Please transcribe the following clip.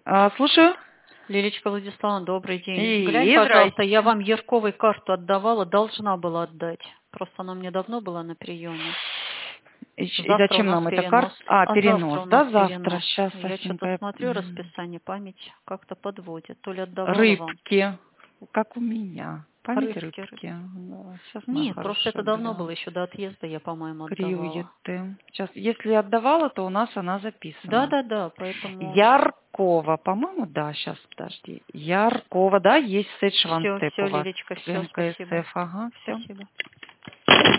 Слушаю. Лилечка Владиславовна, добрый день. И Глянь, пожалуйста, здрасте. я вам Ярковой карту отдавала, должна была отдать. Просто она мне давно была на приеме. И Завтра зачем у нас нам эта перенос. карта? Перенос, завтра у да, нас завтра. перенос. Сейчас, Я что-то Сашенька. смотрю, расписание, память как-то подводит. То ли отдавала вам. Рыбки, как у меня. Память Рыбки. Да, сейчас мы Нет, просто это давно глянем. было, еще до отъезда я, по-моему, отдавала. Крюеты. Сейчас, если отдавала, то у нас она записана. Да, поэтому... Яркова, по-моему, да, сейчас, подожди. Яркова, да, есть сет Все, Швантеп у вас. Лилечка, все, спасибо. НКСФ, ага, все. Спасибо.